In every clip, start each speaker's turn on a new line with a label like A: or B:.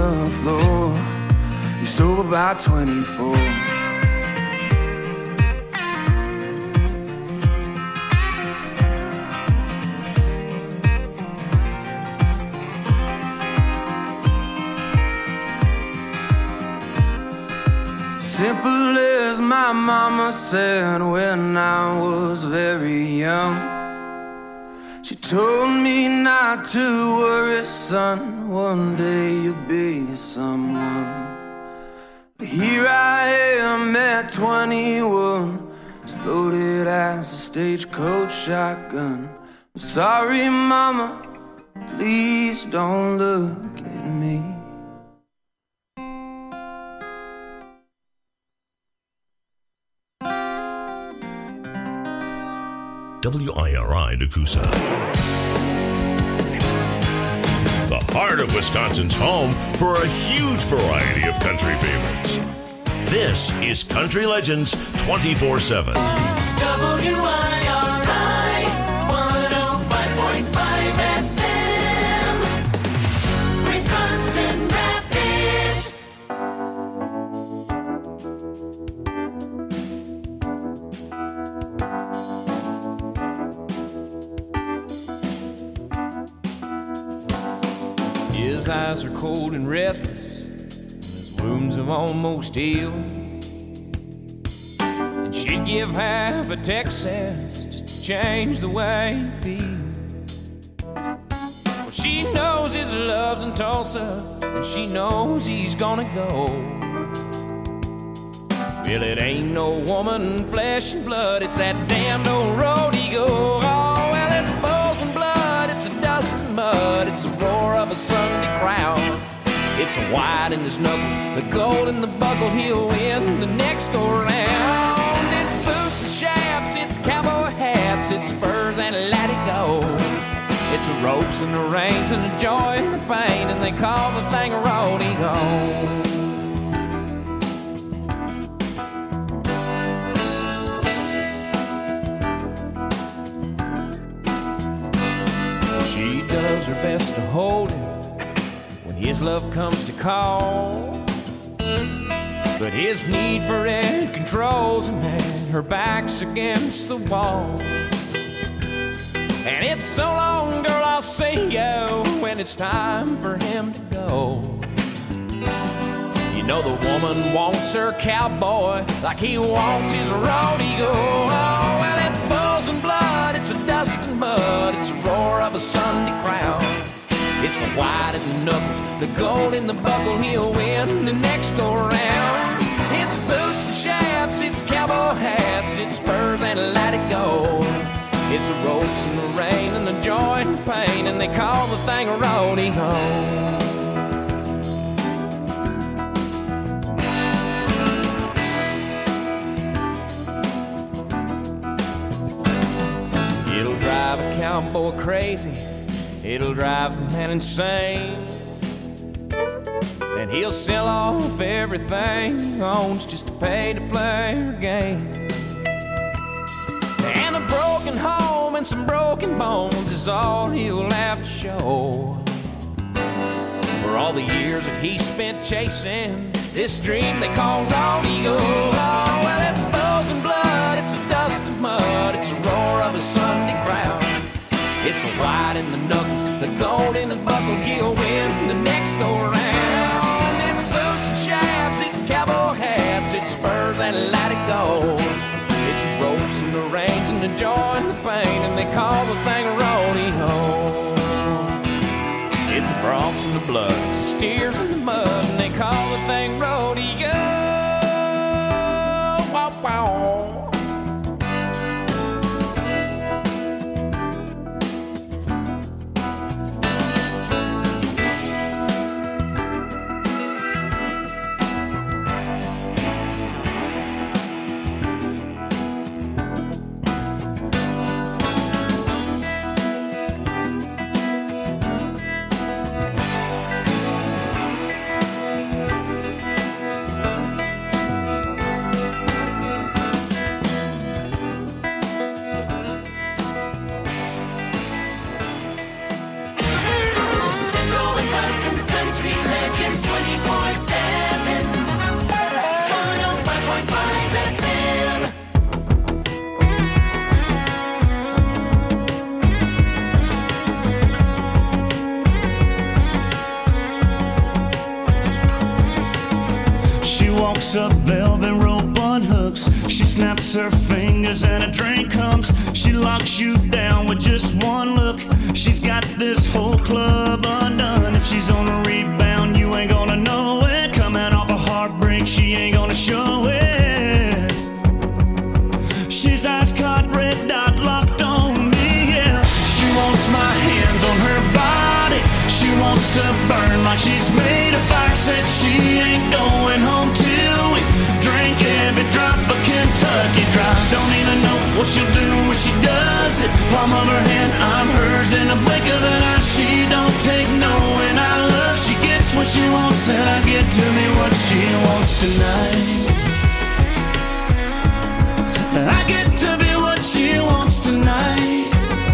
A: the floor. You're sober by 24. Simple as my mama said when I was very young. She told me not to worry, son, one day you'll be someone. But here I am at 21, as loaded as a stagecoach shotgun. I'm sorry, mama, please don't look at me.
B: WIRI Nakusa. The heart of Wisconsin's home for a huge variety of country favorites. This is Country Legends 24/7.
C: WIRI 105.5 FM, Wisconsin Rapids.
D: His eyes are cold and restless, his wounds have almost healed. And she'd give half a Texas just to change the way he feels. Well, she knows his love's in Tulsa, and she knows he's gonna go. Well, it ain't no woman, flesh and blood, it's that damned old road he go. Oh, well, it's bulls and blood, it's a dust and mud, it's the roar of a Sunday crowd. It's the white in his knuckles, the gold in the buckle, he'll win the next go round. It's boots and chaps, it's cowboy hats, it's spurs and let it go. It's the ropes and the reins and the joy and the pain, and they call the thing a rodeo. She does her best to hold him when his love comes to call. But his need for it controls him, and her back's against the wall. And it's so long, girl, I'll see you when it's time for him to go. You know the woman wants her cowboy like he wants his rodeo. Oh, well, it's bulls and blood, it's a dust and mud, it's a roar of a Sunday crowd. It's the white in the knuckles, the gold in the buckle, he'll win the next go round. It's boots and chaps, it's cowboy hats, it's spurs and let it go. It's the ropes and the rain and the joy and the pain, and they call the thing a rodeo. It'll drive a cowboy crazy, it'll drive the man insane, and he'll sell off everything he owns just to pay to play her game. And a broken home and some broken bones is all he'll have to show for all the years that he spent chasing this dream they call rodeo. Oh, well, it's bulls and blood, it's a dust and mud, it's a roar of a Sunday crowd. It's the white in the knuckles, the gold in the buckle, he'll win the next go round. It's boots and chaps, it's cowboy hats, it's spurs and let it go. It's the ropes and the reins and the joy and the pain, and they call the thing a rodeo. It's the broncs and the blood, it's the steers and the mud, and they call the thing rodeo. Wow, wow.
E: walks up, velvet rope unhooks. She snaps her fingers and a drink comes. She locks you down with just one look. She's got this whole club undone. If she's on a rebound, you ain't gonna know it. Coming off a heartbreak, she ain't gonna show it. She's ice caught, red dot locked on me, yeah. She wants my hands on her body. She wants to burn like she's made of fire. Said she ain't going home till we drink every drop of Kentucky Dry. Don't even know what she'll do when she does it. Palm of her hand, I'm hers in a blink of an eye. She don't take no, and I love. She gets what she wants, and I get to me what she wants tonight. I get to be what she wants tonight.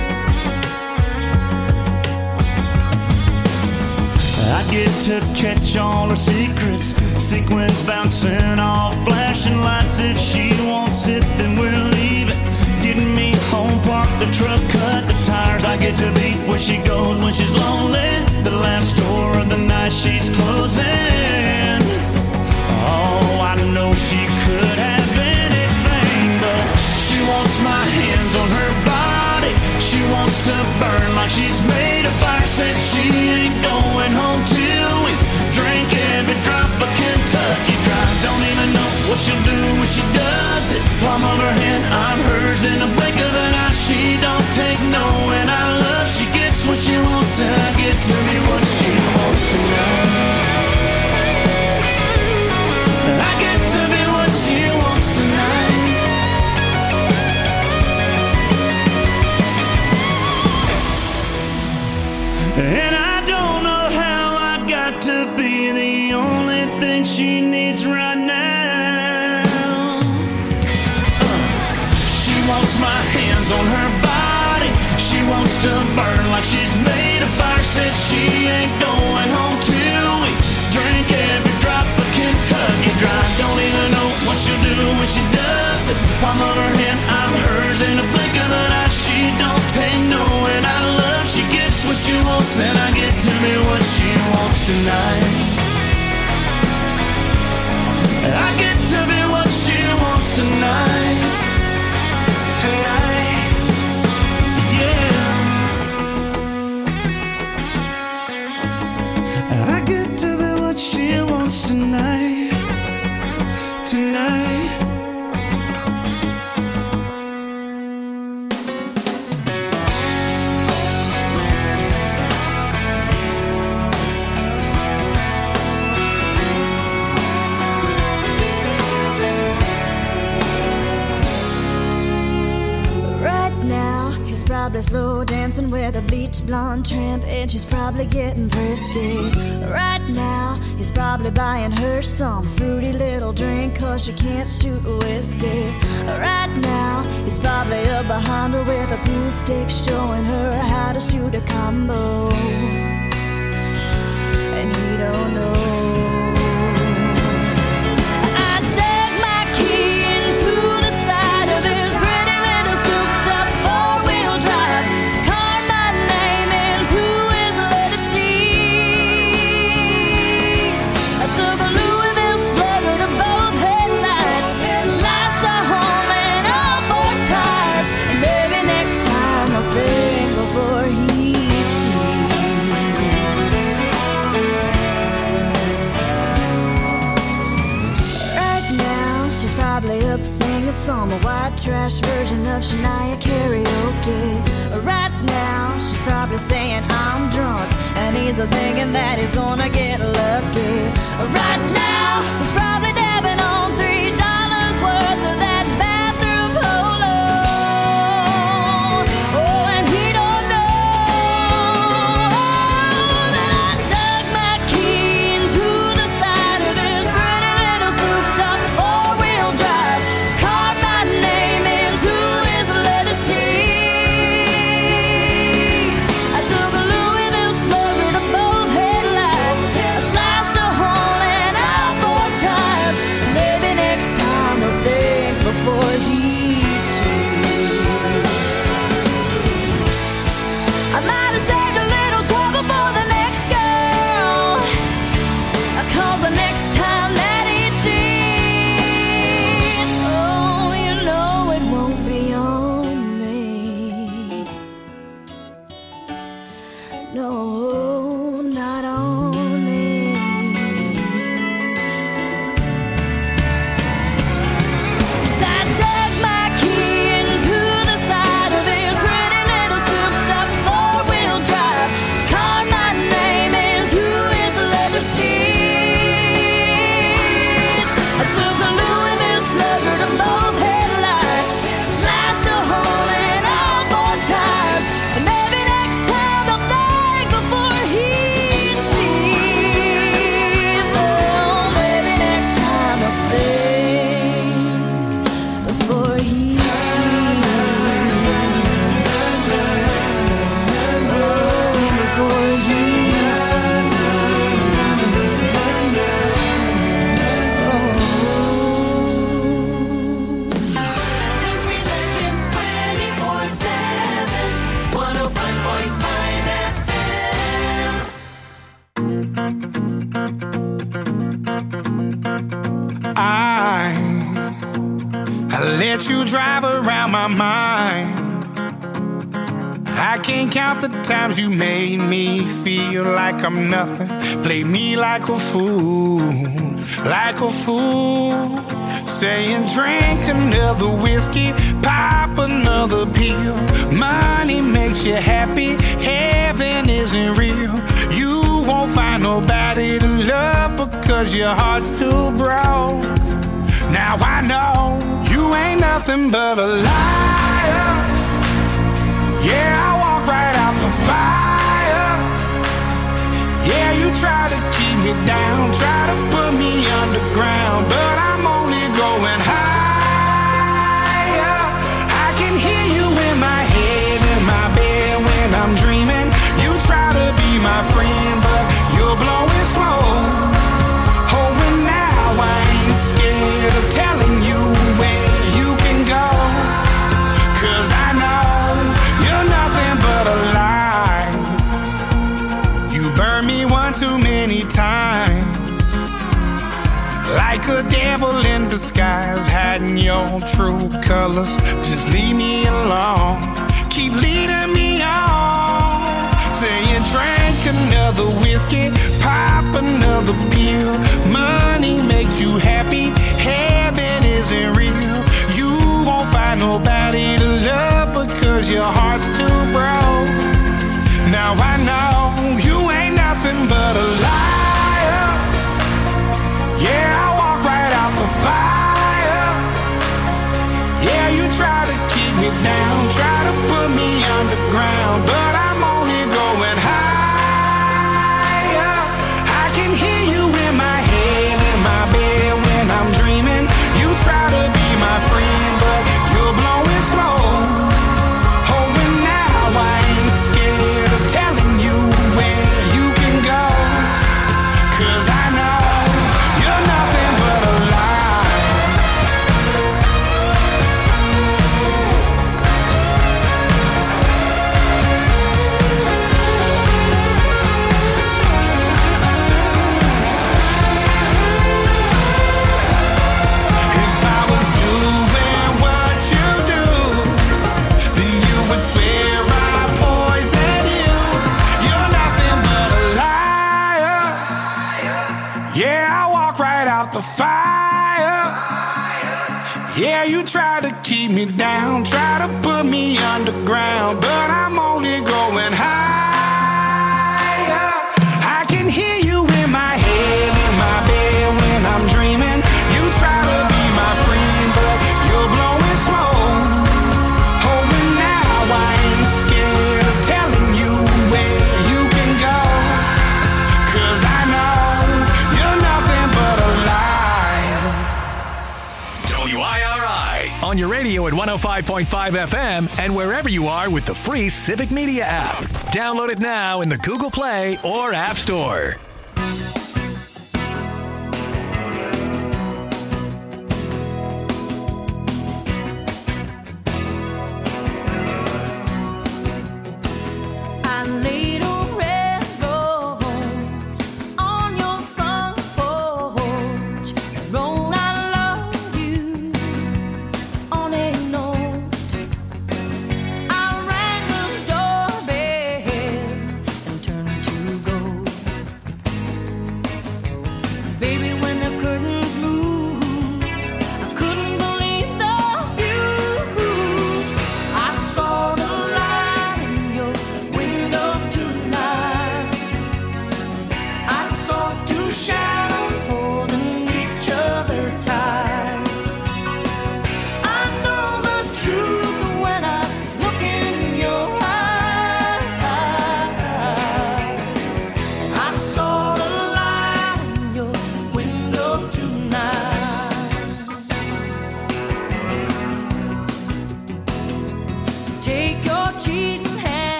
E: I get to catch all her secrets. Sequins bouncing off flashing lights. If she wants it, then we're leaving. Getting me home, park the truck, cut the tires. I get to be where she goes when she's lonely. The last store of the night she's closing. Oh, I know she could have anything, but she wants my hands on her body. She wants to burn like she's made of fire. Said she ain't going home till we drink every drop of Kentucky Dry. Don't even know what she'll do when she does it. Palm of her hand, I'm hers in a blink of an eye. She don't take no, and I love. She gets what she wants, and I get to me what she wants tonight. I get to be what she wants tonight. And I don't know how I got to be the only thing she needs right now. She wants my hands on her body. She wants to burn like she's made of fire. Said she ain't going home till we drink every drop of Kentucky Dry. Don't even know what she'll do when she does it. Palm of her hand, I'm hers in a blink of an eye. She don't take no, and I love. She gets what she wants, and I get to be what she wants tonight. I get to be what she wants tonight. Tonight, yeah. I get to be what she wants tonight. Tonight.
F: Probably slow dancing with a bleach blonde tramp, and she's probably getting frisky. Right now, he's probably buying her some fruity little drink, cause she can't shoot whiskey. Right now, he's probably up behind her with a pool stick, showing her how to shoot a combo. And he don't know. Some white trash version of Shania karaoke. Right now, she's probably saying I'm drunk, and he's thinking that he's gonna get lucky. Right now, he's probably dabbing on $3 worth of that bathroom polo. Oh, and he don't know that I dug my key into the side of his pretty little souped-up four-wheel drive. Slide
G: let you drive around my mind. I can't count the times you made me feel like I'm nothing. Played me like a fool, like a fool. Saying drink another whiskey, pop another pill. Money makes you happy, heaven isn't real. You won't find nobody to love because your heart's too broke. Now I know you ain't nothing but a liar. Yeah, I walk right out the fire. Yeah, you try to keep me down, try to put me underground, but I'm only going higher. I can hear you in my head, in my bed when I'm dreaming. You try to be my friend, but you're blowing smoke. Oh, and now I ain't scared of telling you where you can go, 'cause I know you're nothing but a lie. You burned me one too many times, like a devil in disguise, hiding your true colors. Just leave me alone, keep leading me on. Saying drink another whiskey, pop another pill. Money makes you happy, heaven isn't real. You won't find nobody to love because your heart's too broke. Now I know you ain't nothing but a liar. Yeah, I walk right out the fire. Yeah, you try to keep me down, try to put me underground, but I'm only going higher. I can hear you in my head, in my bed when I'm dreaming. You try to be my friend, but you're blowing smoke. Oh, and now I ain't scared of telling you where you can go, 'cause I know you're nothing but a lie. If I was doing what you do, then you would swear I poison you. You're nothing but a liar. Yeah, I walk right out the fire. Yeah, you try to keep me down, try to put me underground, but I'm only going higher. I can hear you in my head, in my bed when I'm dreaming. You try to be my friend, but you're blowing smoke. Oh, and now I ain't scared of telling you where you can go, 'cause I know you're nothing but a lie.
H: WIRI on your radio at 105.5 FM and wherever you are with the free Civic Media app. Download it now in the Google Play or App Store.
F: I laid a red rose on your front porch and wrote I love you on a note. I rang the doorbell and turned to go. Baby, when the curtains moved, I couldn't believe the view. I saw the light in your window tonight. I saw two shadows holding each other tight. I know the truth when I look in your eyes. I saw the light in your window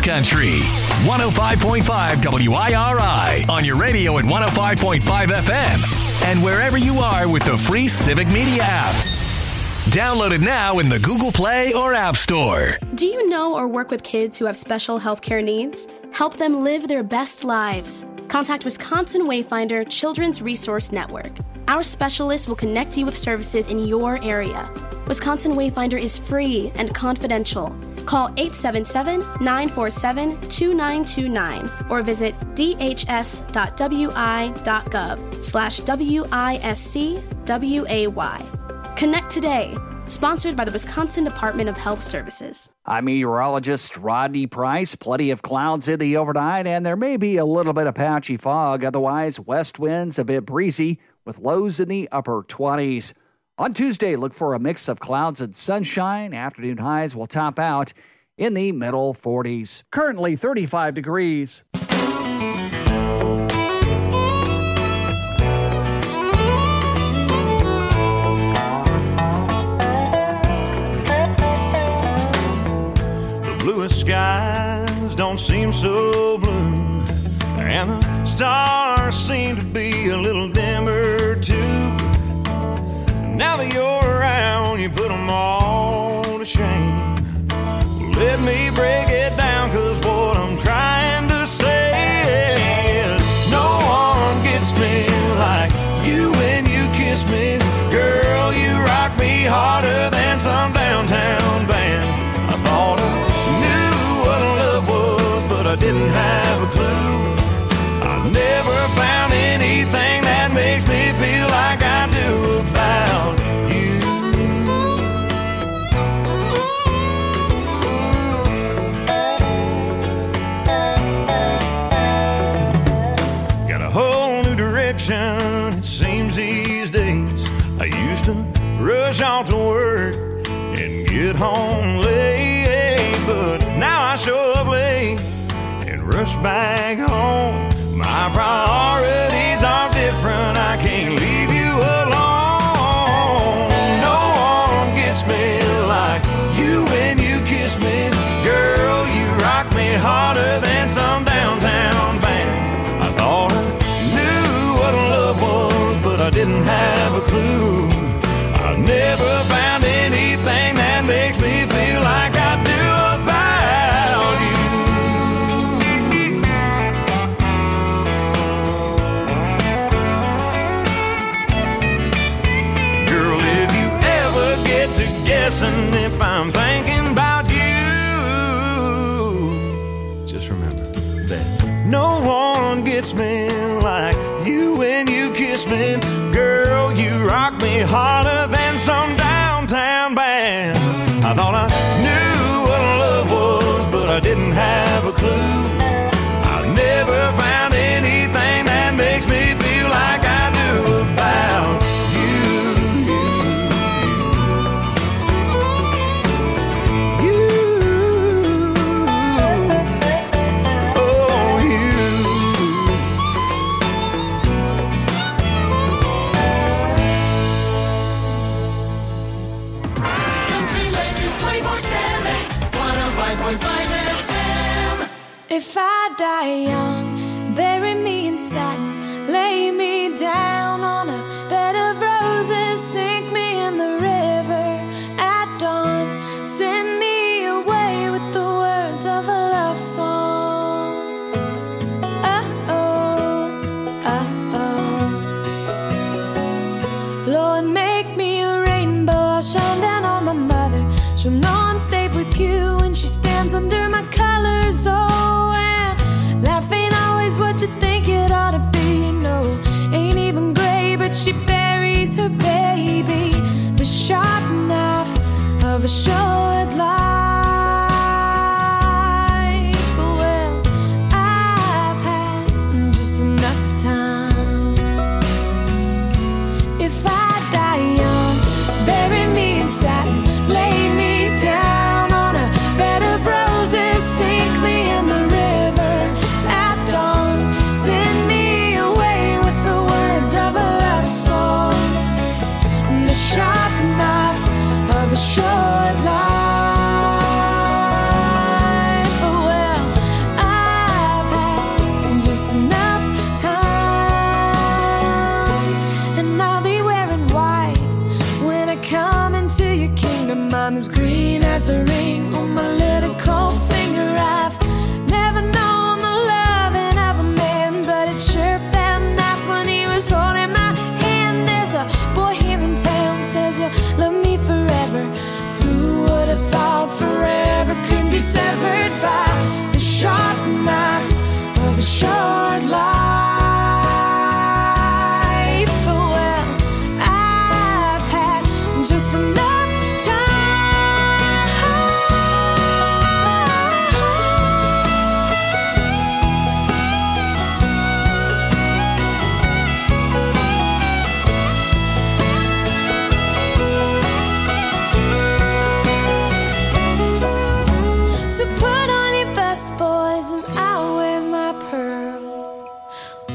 H: Country. 105.5 WIRI on your radio at 105.5 FM and wherever you are with the free Civic Media app. Download it now in the Google Play or App Store.
I: Do you know or work with kids who have special healthcare needs? Help them live their best lives. Contact Wisconsin Wayfinder Children's Resource Network. Our specialists will connect you with services in your area. Wisconsin Wayfinder is free and confidential. Call 877-947-2929 or visit dhs.wi.gov/WISCWAY. Connect today. Sponsored by the Wisconsin Department of Health Services.
J: I'm meteorologist Rodney Price. Plenty of clouds in the overnight, and there may be a little bit of patchy fog. Otherwise, west winds a bit breezy with lows in the upper 20s. On Tuesday, look for a mix of clouds and sunshine. Afternoon highs will top out in the middle 40s. Currently 35 degrees.
E: Bluest skies don't seem so blue, and the stars seem to be a little dimmer too. Now that you're around, you put them all to shame. Let me break it down, 'cause what I'm trying to say is no one gets me like you when you kiss me. Girl, you rock me harder than some downtown band. I thought I knew what love was, but I didn't have a clue. I never found anything that makes me feel like I do about you. Got a whole new direction, it seems these days. I used to rush off to work and get home late, but now I show up late and rush back home. My priorities are different, I can't leave you alone. No one gets me like you when you kiss me. Girl, you rock me harder than some downtown band. I thought I knew what love was, but I didn't have a clue. I never found anything that makes me feel like I do about you. Girl, if you ever get to guessing if I'm thinking about you, just remember that no one gets me like you when you kiss me. Girl, you rock me harder than some downtown band. I thought I knew what love was, but I didn't have a clue. I never found anything that makes me feel like I do about you. Oh, you.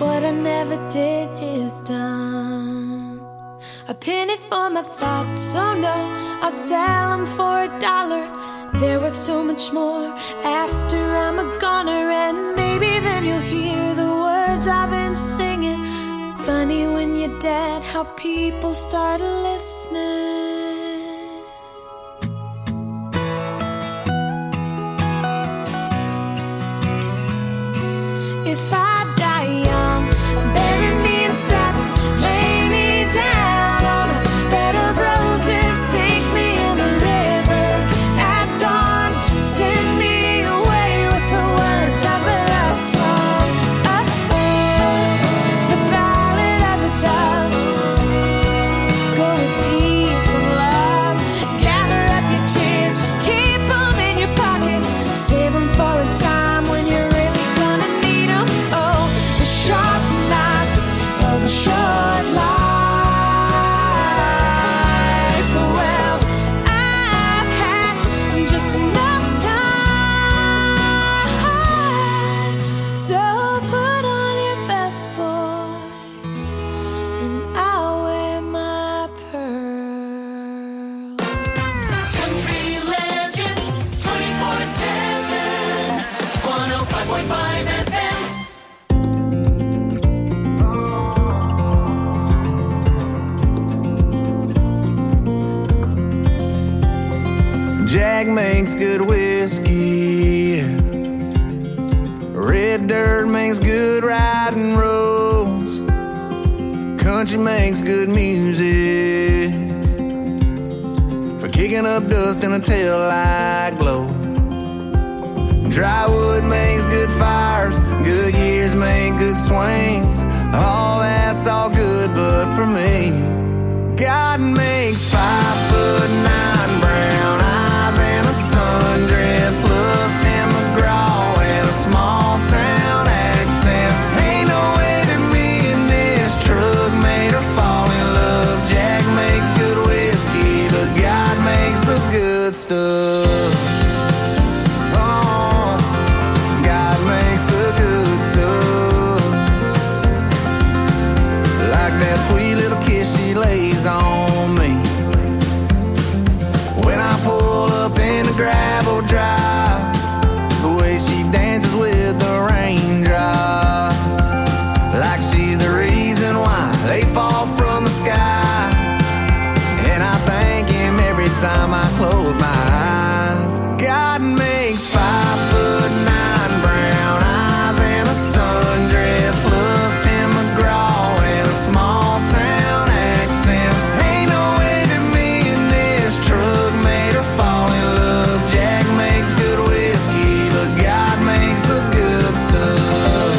F: What I never did is done. A penny for my thoughts, oh no, I'll sell them for $1. They're worth so much more after I'm a goner. And maybe then you'll hear the words I've been singing. Funny when you're dead, how people start listening. If I die young, bury me in satin, lay me down on a bed of roses, sink me in the river at dawn, send me away with the words of a love song. The ballad of a dove. Go with peace and love. Gather up your tears, keep them in your pocket, save them for a time when you're really gonna need them. Oh, the sharp knife of a short life. Well, I've had just enough time. So put on your best, boys, and I'll wear my pearl.
C: Country Legends 24/7. 105.5 FM.
A: Jack makes good whiskey. Red dirt makes good riding roads. Country makes good music for kicking up dust in a tail-light glow. Dry wood makes good fires. Good years make good swings. All that's all good, but for me, God makes 5'9" brown eyes and a sundress, loves Tim McGraw and a small town accent. Ain't no way that me and this truck made her fall in love. Jack makes good whiskey, but God makes the good stuff. Oh, God makes the good stuff. Like that sweet little kiss she lays on me when I pull up in the gravel drive. The way she dances with the raindrops, like she's the reason why they fall from the sky. And I thank him every time I close my eyes. God makes 5'9" brown eyes and a sundress, loves Tim McGraw and a small town accent. Ain't no way that me and this truck made her fall in love. Jack makes good whiskey, but God makes the good stuff.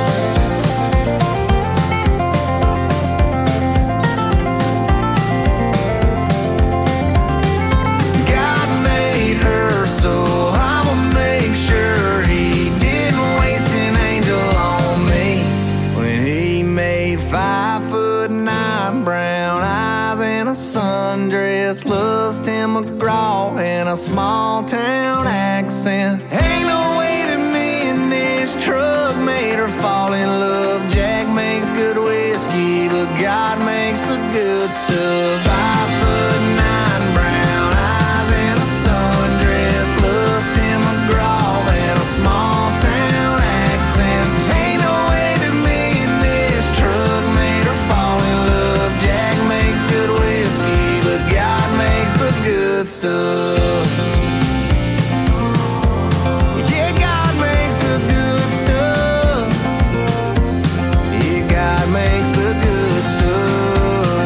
A: God made her, so I'ma make sure he didn't waste an angel on me when he made 5'9" brown eyes and a sundress, loves Tim McGraw and a small town accent. Ain't no way that me and this truck made her fall in love. Jack makes good whiskey, but God makes the good stuff. 5'9" brown eyes and a sundress, loves Tim McGraw and a small town accent. Ain't no way that me and this truck made her fall in love. Jack makes good whiskey, but God makes the good stuff. Yeah, God makes the good stuff. Yeah, God makes the good stuff.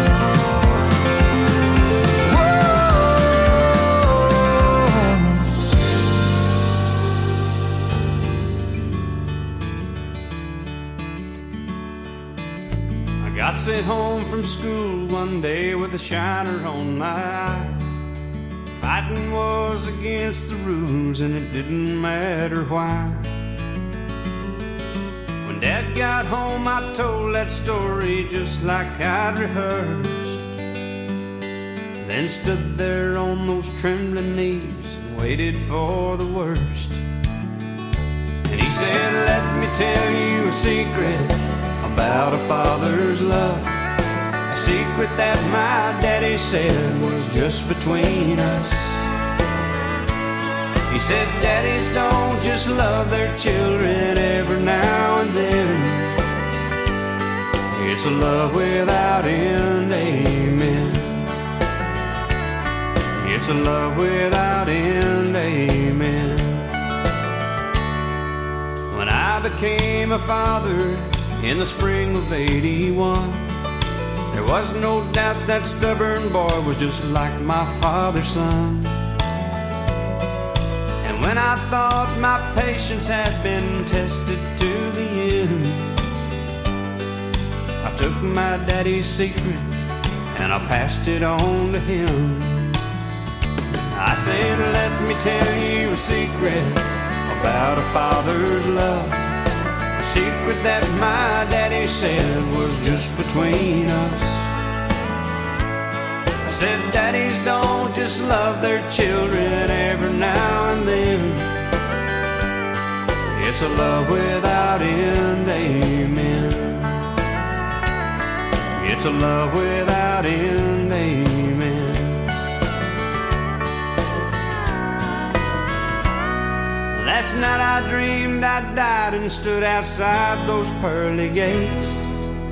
K: I got sent home from school one day with a shiner on my eye. Fighting was against the rules and it didn't matter why. When Dad got home I told that story just like I'd rehearsed. Then stood there on those trembling knees and waited for the worst. And he said, let me tell you a secret, a about a father's love, a secret that my daddy said was just between us. He said daddies don't just love their children every now and then. It's a love without end, amen. It's a love without end, amen. When I became a father in the spring of '81, there was no doubt that stubborn boy was just like my father's son. And when I thought my patience had been tested to the end, I took my daddy's secret and I passed it on to him. I said, let me tell you a secret about a father's love, a secret that my daddy said was just between us. I said, daddies don't just love their children every now and then. It's a love without end, amen. It's a love without end, amen. Last night I dreamed I died and stood outside those pearly gates,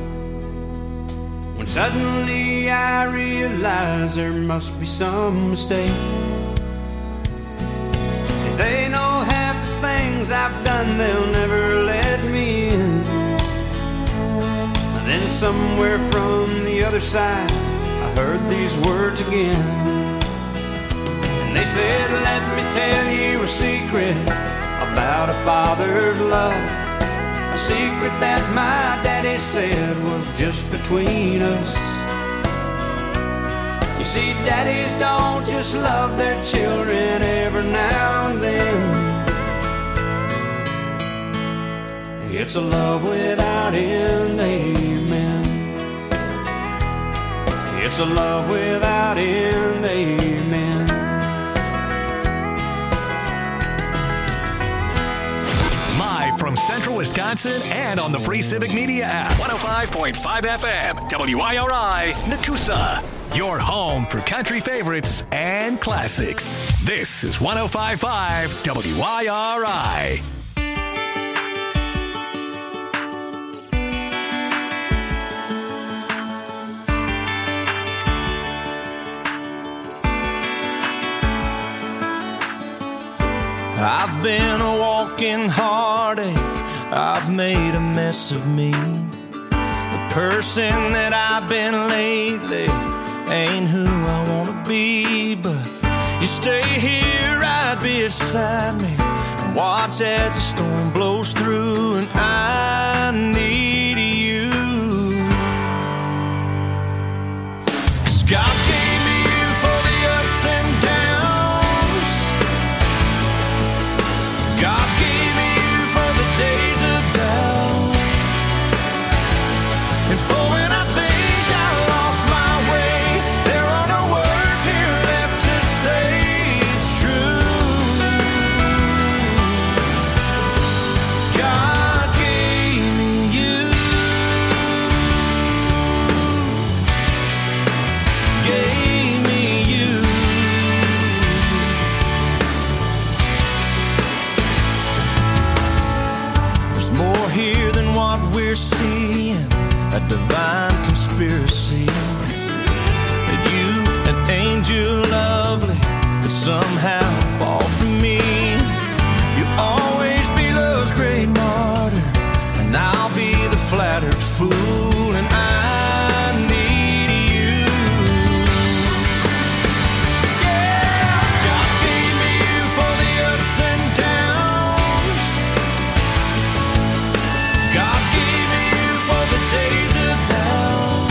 K: when suddenly I realized there must be some mistake. If they know half the things I've done, they'll never let me in. Then somewhere from the other side I heard these words again, and they said, let me tell you a secret about a father's love, a secret that my daddy said was just between us. You see, daddies don't just love their children every now and then. It's a love without end, amen. It's a love without end, amen.
H: Live from Central Wisconsin and on the Free Civic Media app. 105.5 FM, WIRI, Nakusa. Your home for country favorites and classics. This is 105.5 WIRI.
L: I've been a walking heartache, I've made a mess of me. The person that I've been lately ain't who I wanna be, but you stay here right beside me and watch as the storm blows through, and I need you. 'Cause God gave me you for the ups and downs. God gave me you for the days of doubt, and for when I think I lost my way, there are no words here left to say it's true. God gave me you, gave me you. There's more here than what we're seeing, a divine conspiracy, that you, an angel lovely, could somehow fall for me. You'll always be love's great martyr, and I'll be the flattered fool, and I need you. Yeah, God gave me you for the ups and downs. God gave me you for the days of doubt,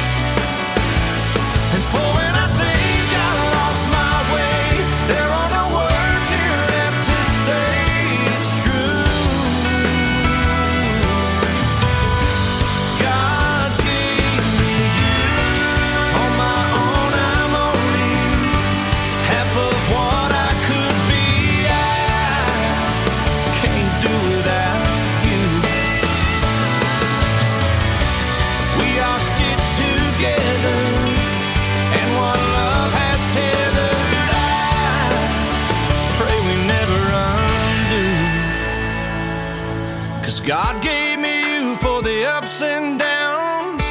L: and for when I think I lost my way, there are no words here left to say it's true. God God gave me you for the ups and downs.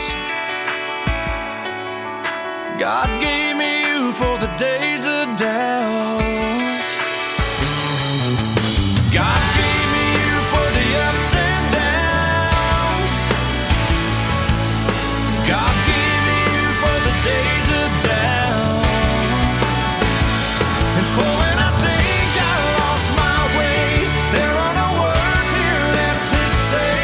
L: God gave me you for the days of doubt. God gave me you for the ups and downs. God gave me you for the days of doubt. And for when I think I lost my way, there are no words here left to say.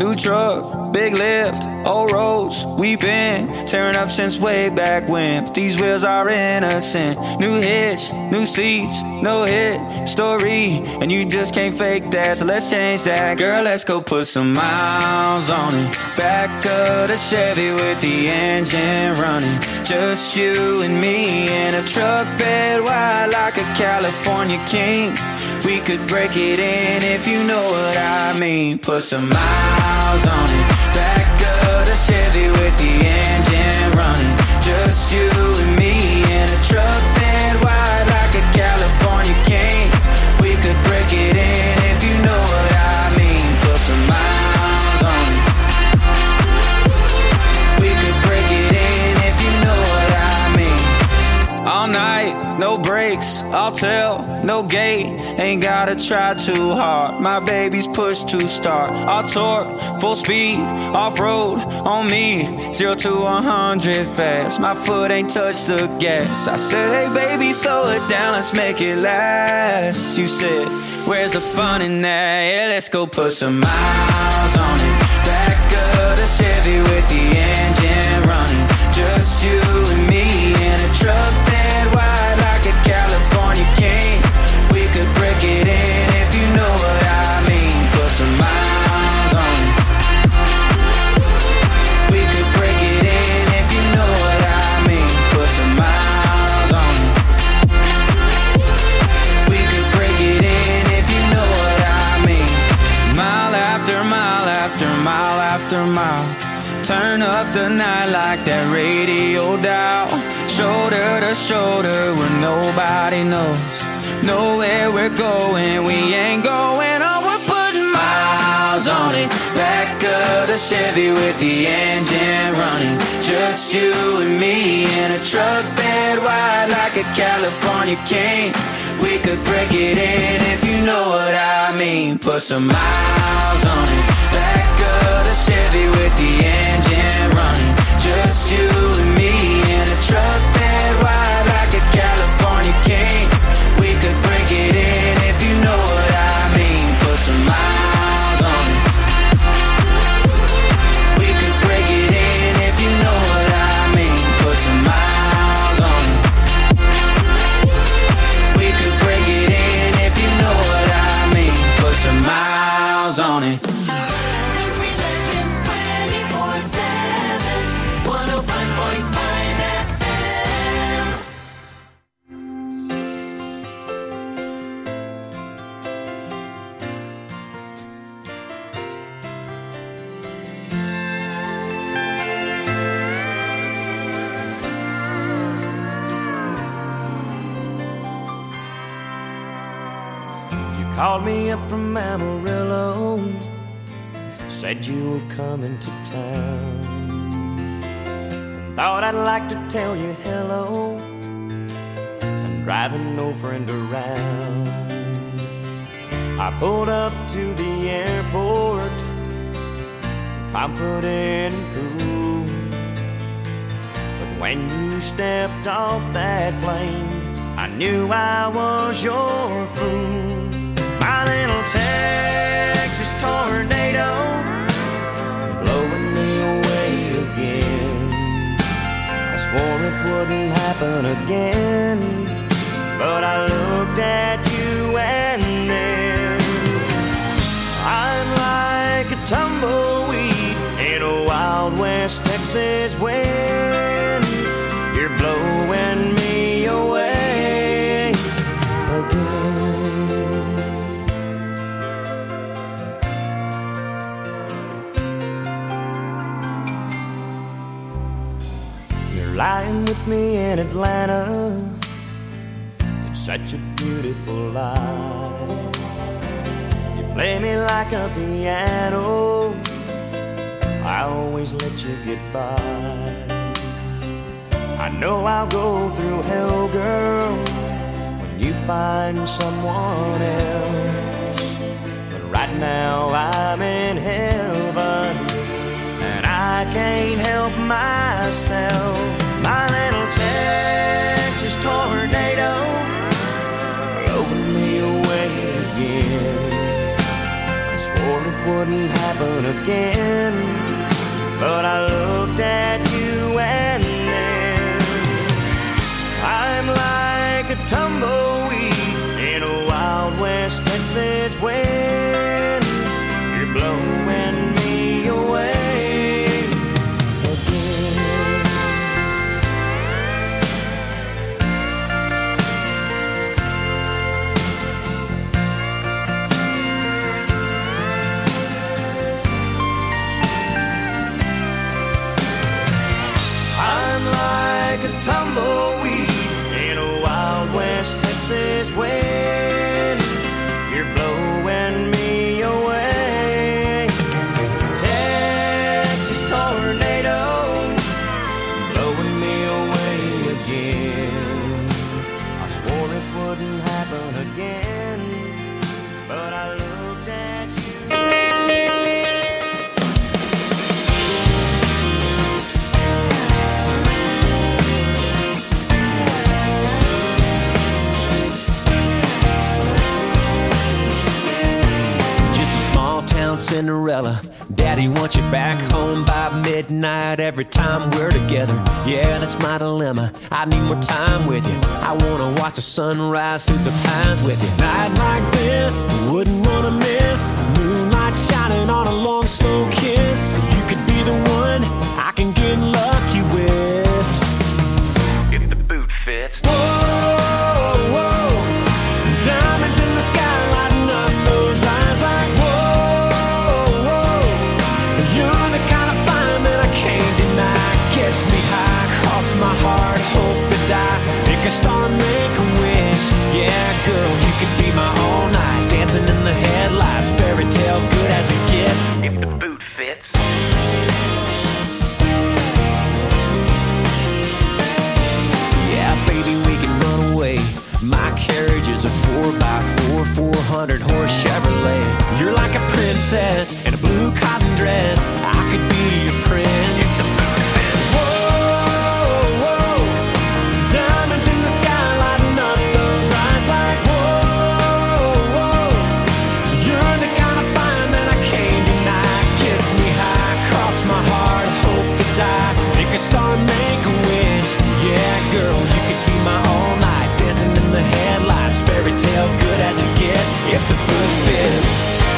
M: New truck, big lift, old roads. We've been tearing up since way back when, but these wheels are innocent. New hitch, new seats, no hit story, and you just can't fake that, so let's change that. Girl, let's go put some miles on it. Back of the Chevy with the engine running. Just you and me in a truck bed wide like a California king. We could break it in if you know what I mean. Put some miles on it. Back of the Chevy with the engine running. Just you and me in a truck bed wide like a California king. We could break it in if you know what I mean. Put some miles on it. We could break it in if you know what I mean. All night, no brakes, I'll tell, no gate. Ain't gotta try too hard. My baby's push to start. I'll torque, full speed, off-road on me. 0 to 100 fast. My foot ain't touched the gas. I said, hey baby, slow it down, let's make it last. You said, where's the fun in that? Yeah, let's go put some miles on it. Back of the Chevy with the engine running. Just you and me in a truck bed wide like a California king. We could break it in if you know what I mean. Put some miles on it. We could break it in if you know what I mean. Put some miles on it. We could break it in if you know what I mean. Mile after mile after mile after mile. Turn up the night like that radio dial. Shoulder to shoulder where nobody knows. Know where we're going, we ain't going on. We're putting miles on it. Back of the Chevy with the engine running. Just you and me in a truck bed wide like a California king. We could break it in if you know what I mean. Put some miles on it. Back of the Chevy with the engine running. Just you and me in a truck bed wide like a California king. We could break it in if you know what I mean. Put some miles on it. We could break it in if you know what I mean. Put some miles on it. We could break it in if you know what I mean. Put some miles on it.
C: Country Legends 24/7, 105.5 FM.
L: Called me up from Amarillo, said you were coming to town. Thought I'd like to tell you hello. I'm driving no friend around. I pulled up to the airport, confident and cool. But when you stepped off that plane, I knew I was your fool. My little Texas tornado, blowing me away again. I swore it wouldn't happen again, but I looked at you and then I'm like a tumbleweed in a Wild West Texas wind. You're blowing me away again. Lying with me in Atlanta, it's such a beautiful life. You play me like a piano, I always let you get by. I know I'll go through hell, girl, when you find someone else. But right now I'm in heaven, and I can't help myself. My little Texas tornado, blowing me away again. I swore it wouldn't happen
N: happen again. But I looked at you and then I'm like a tumbleweed in a Wild West Texas wind. You're blowing me away again. I'm like a tumbleweed in a Wild West Texas wind. You're blowing me away. Texas tornado, blowing me away again. I swore it wouldn't happen again, but I looked at you.
L: Town Cinderella, Daddy wants you back home by midnight every time we're together. Yeah, that's my dilemma. I need more time with you. I wanna watch the sunrise through the pines with you. Night like this, wouldn't wanna miss. Moonlight shining on a long slow kiss. You could be the one I can get lucky with, if the boot fits. Whoa, whoa, diamonds in the sky lighting up those eyes like whoa. You're the kind of fine that I can't deny. Gets me high, cross my heart, hope to die. Pick a star, make a wish. Yeah, girl, you could be my all night. Dancing in the headlights, fairy tale good as it gets, if the boot fits. Yeah, baby, we can run away. My carriage is a 4x4, 400-horse Chevrolet. You're like a princess in a blue cotton dress. I could be your prince. Whoa, whoa, diamonds in the sky lighting up those eyes like whoa, whoa. You're the kind of fine that I can't deny. Gets me high, cross my heart, hope to die. Pick a star, make a wish. Yeah, girl, you could be my all night. Dancing in the headlights, fairy tale good as it gets, if the boot fits.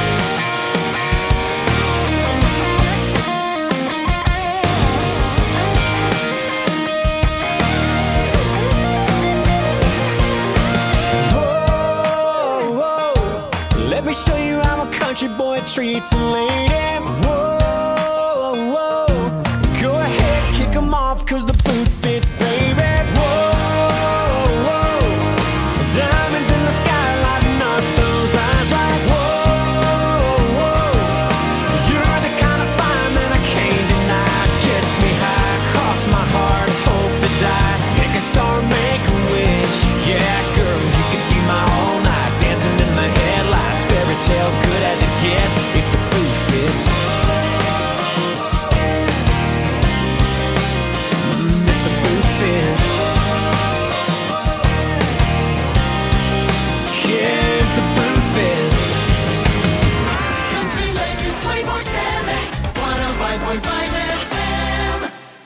L: Whoa, whoa, let me show you how a country boy treats a lady. Whoa, whoa, go ahead, kick 'em off, 'cause the boot fits, baby. Diamonds in the sky lighting up those eyes like whoa, whoa. You're the kind of fine that I can't deny. Gets me high, cross my heart, hope to die. Pick a star, make a wish. Yeah, girl, you could be my all night. Dancing in the headlights, fairy tale good as it gets, if the boot fits. If the boot fits.
C: Country Legends 24/7, 105.5 FM.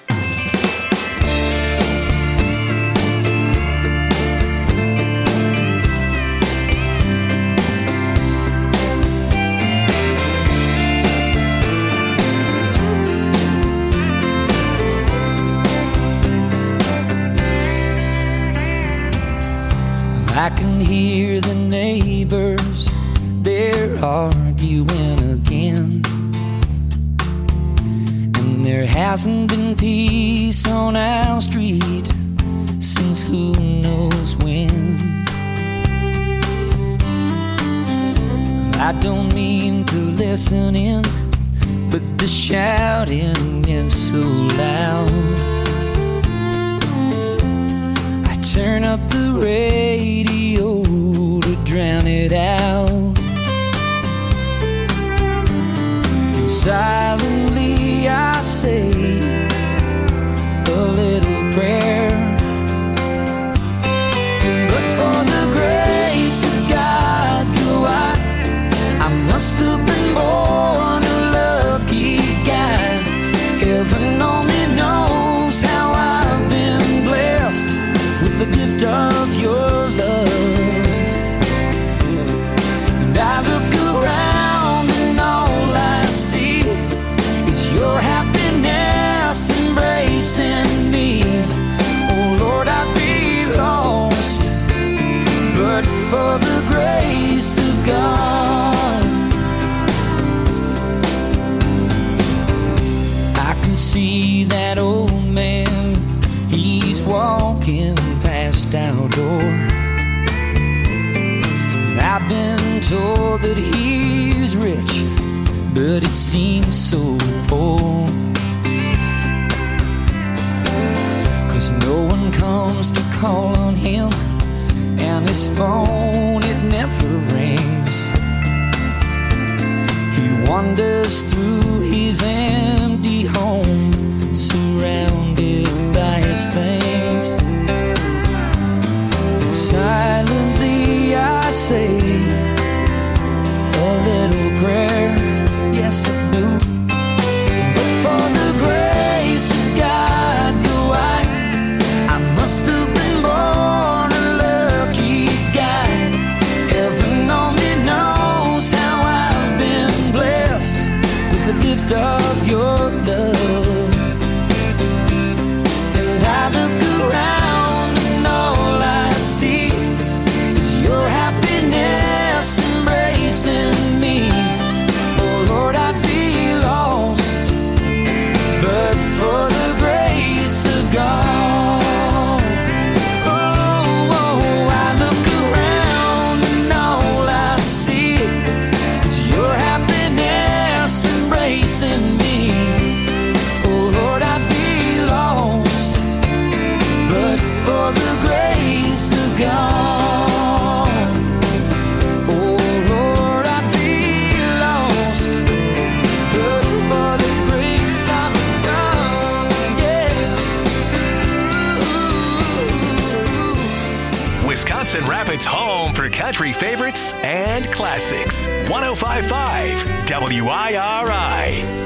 M: I can hear the neighbors, they're arguing again. And there hasn't been peace on our street since who knows when. I don't mean to listen in, but the shouting is so loud. I turn up the radio to drown it out. And silently I say a little prayer. But for the grace of God, go I must have been born to love.
O: just outdoor. And I've been told that he's rich, but he seems so poor. 'Cause no one comes to call on him, and his phone, it never rings. He wanders through his empty home, surrounded by his things. Silently I say a little prayer, yes I do. But for the grace of God, I must have been born a lucky guy. Heaven only knows how I've been blessed with the gift of your love. And I look around and all I see is your happiness embracing me. Oh Lord, I'd be lost, but for the grace of God.
H: Wisconsin Rapids' home for country favorites and classics. 105.5 WIRI.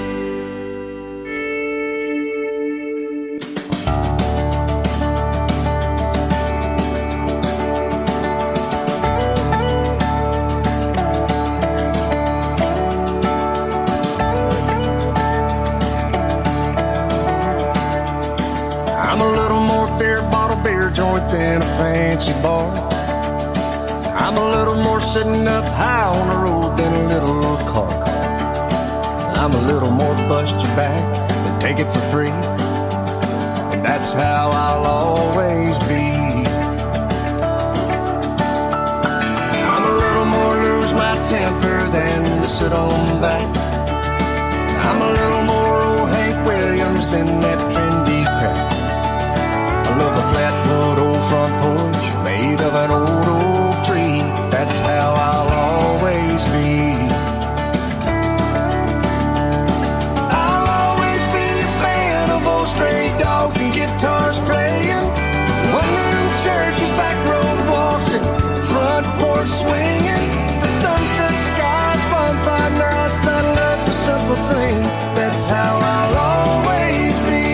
P: I'm a little more beer joint than a fancy bar. I'm a little more sitting up high on the road than a little car. I'm a little more bust your back than take it for free. And that's how I'll always be. I'm a little more lose my temper than to sit on back. I'm a little more old Hank Williams than that trendy crap. I love a flatwood old front porch made of an old oak tree. That's how I'll always be. I'll always be a fan of old stray dogs and guitars playing, one-room churches, back road waltzing, front porch swinging, sunset skies, bonfire nights. I love the simple things. That's how I'll always be.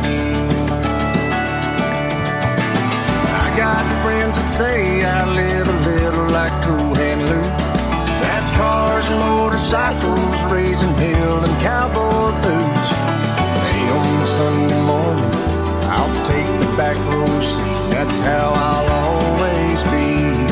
P: Friends that say I live a little like Cool Hand Luke. Fast cars and motorcycles, raising hell and cowboy boots. Hey, on Sunday morning, I'll take the back row seat. That's how I'll always be.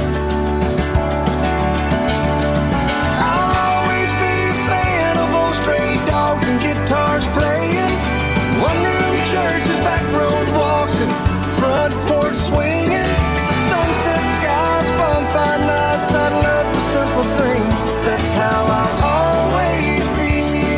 P: I'll always be a fan of old stray dogs and guitars playing, one-room churches, back road walks, and front porch swinging. Sunset skies, bonfire nights. I love the simple things. That's how I'll always be.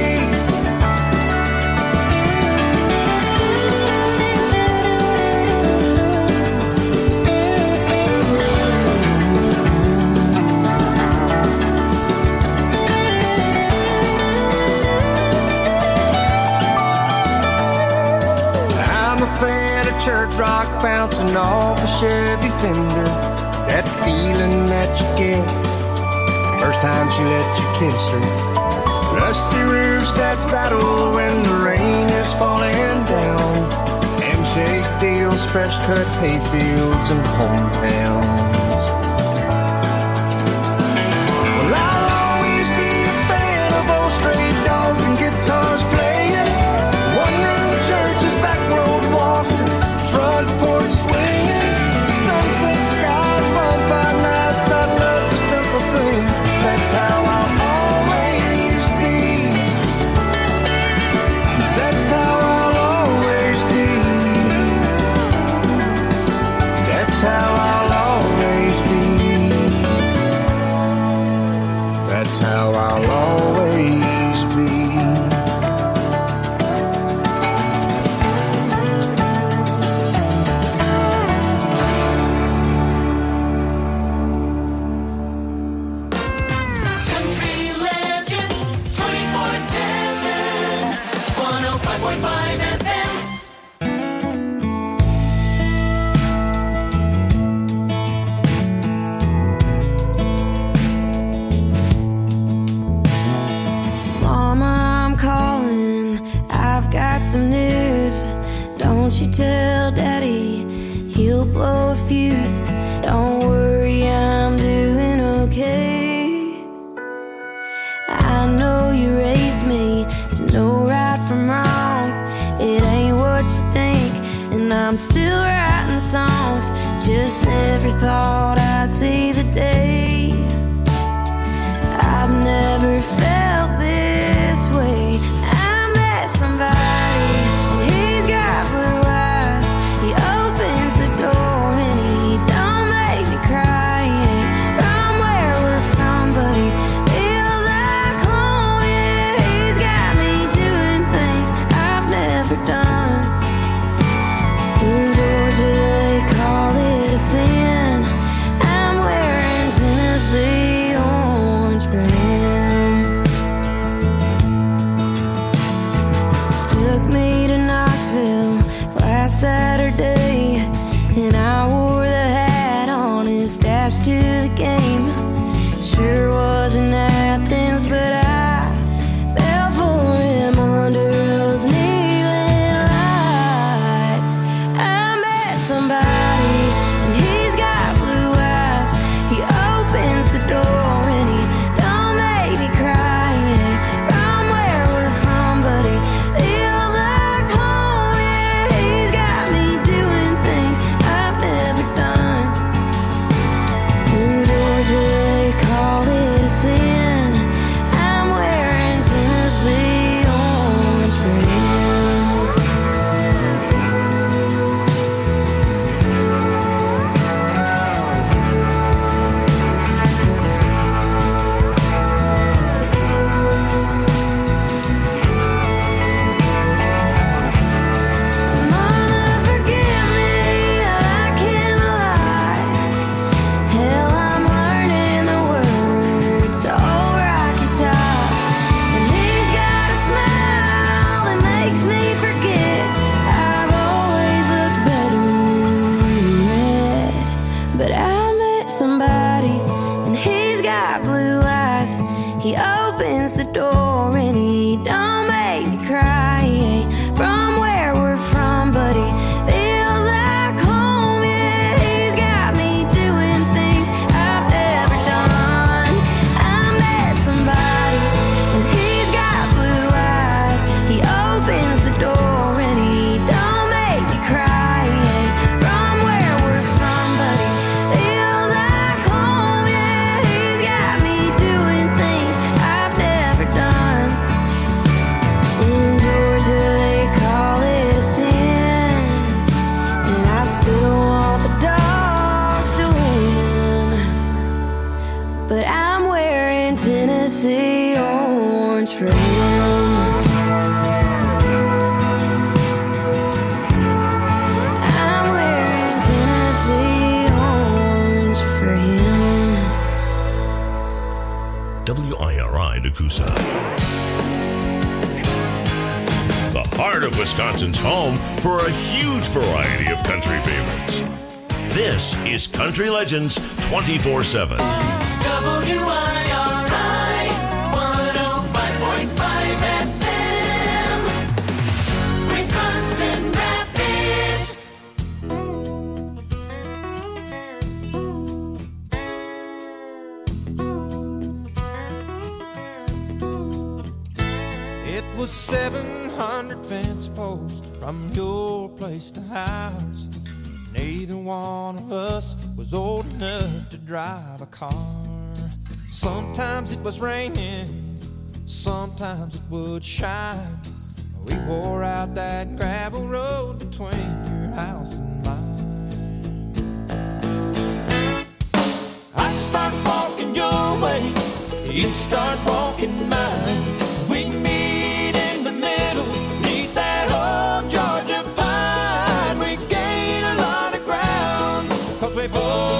P: I'm a fan of church rock bouncing off a Chevy Fender. That feeling that you get first time she let you kiss her. Rusty roofs that rattle when the rain is falling down. Handshake deals, fresh cut hay fields and hometowns. Well, I'll always be a fan of old stray dogs and guitars playing, one-room churches, back road waltzing, front porch swinging, sunset skies, bonfire nights. I love the simple things. That's how I'll always be. That's how I'll always be. That's how how I'll always be.
C: Country Legends 24/7, 105.5 FM.
Q: Mama, I'm calling, I've got some news. Don't you tell Daddy, he'll blow a fuse. Don't worry, I'm doing okay. I know you raised me to know right from wrong. It ain't what you think, and I'm still writing songs. Just never thought I'd see the day. I've never felt this way. I met somebody, and he's got blue eyes. He opens the door and he don't make me cry. He ain't from where we're from, but he feels like home. Yeah, he's got me doing things I've never done. In Georgia they call it a sin. I'm wearing Tennessee orange for him. Took me to Knoxville last Saturday, and I wore the hat on his dash to the game. Sure wasn't Athens, but I fell for him under those neon lights. I met somebody, and he's got blue eyes. He opens the door and he don't make me cry. He ain't from where we're from, but he feels like home. Yeah, he's got me doing things I've never done. In Georgia they call it a sin. I'm wearing Tennessee orange for him. Mama, forgive me, I can't lie. Hell, I'm learning the words to Old Rocky Top. And he's got a smile that makes me forget I've always looked better in red. But I met somebody, and he's got blue eyes. He opens the door and he don't make me cry. He ain't from where we're from, but he feels like home. Yeah, he's got me doing things I've never done. I met somebody, and he's got blue eyes. He opens the door and he don't make me cry. He ain't from where we're from, but he feels like home. Yeah, he's got me doing things I've never done. In Georgia they call it a sin, and I still want the dogs to win. But I'm wearing Tennessee orange for him. I'm wearing Tennessee orange for him.
B: WIRI Nakusa. The heart of Wisconsin's home for a huge variety of country favorites. This is Country Legends 24/7.
C: WIRI 105.5 FM, Wisconsin Rapids.
D: It was 700 fence posts from your place to ours. Neither one of us was old enough to drive a car. Sometimes it was raining, sometimes it would shine. We wore out that gravel road between your house and mine. I'd start walking your way
O: you start walking mine. We meet in the middle, neath that old Georgia pine. We gain a lot of ground, 'cause we both